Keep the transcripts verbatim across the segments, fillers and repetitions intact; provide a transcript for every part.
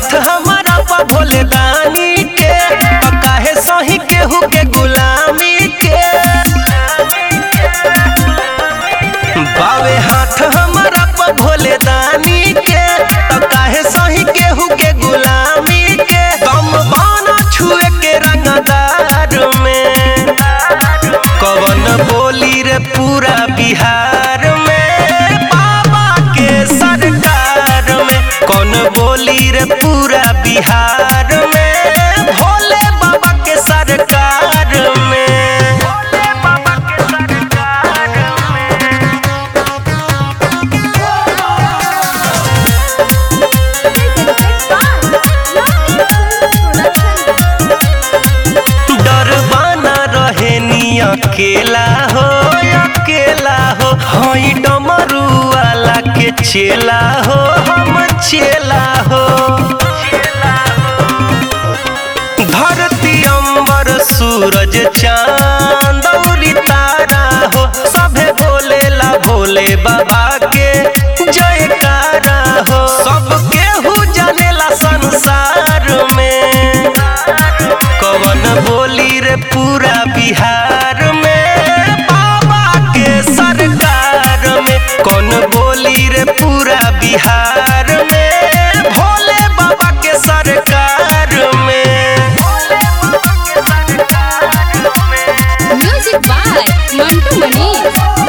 हाथ हमारा पा भोले दानी के, काहे सही केहू के गुलामी के। बावे हाथ हमारा पा भोले दानी के, काहे सही केहू के गुलामी के। दम बाना छुए के रंगदार में, कवन बोली रे पूरा बिहार में, बाबा के सरकार में। कौन बोली रे पूरा बिहार में, भोले बाबा के सरकार में। भोले बाबा के सरकार में। डरवाना रहे नी अकेला हो अकेला हो, हई डमरू वाला के चेला हो हम चेला हो। धरती अंबर सूरज चांद और तारा हो, सभे बोलेला भोले बाबा के जयकारा हो। सब केहू जानेला संसार में, कवन बोली रे पूरा बिहार में, बाबा के सरकार में। कौन बोली रे पूरा बिहार में, भोले बाबा के सरकार में। Music by Mantu Manish.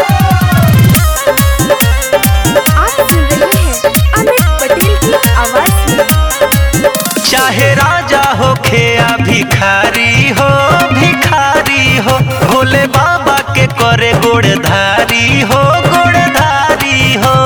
आप सुन रहे हैं अमित पटेल की आवाज में। चाहे राजा हो खेया भिखारी हो भिखारी हो, भोले बाबा के करे गोड़धारी हो गोड़धारी हो।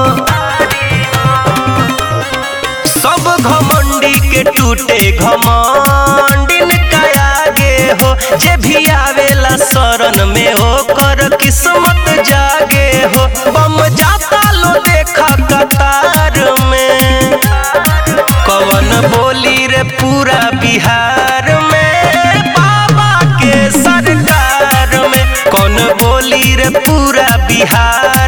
सब घमंडी के टूटे घमंडिन का आगे हो, जे भी आवेला शरण में ओकर किस्मत जागे हो। बम जाता लो देखा कतार में, कवन बोली रे पूरा बिहार में, बाबा के सरकार में। कौन बोली रे पूरा बिहार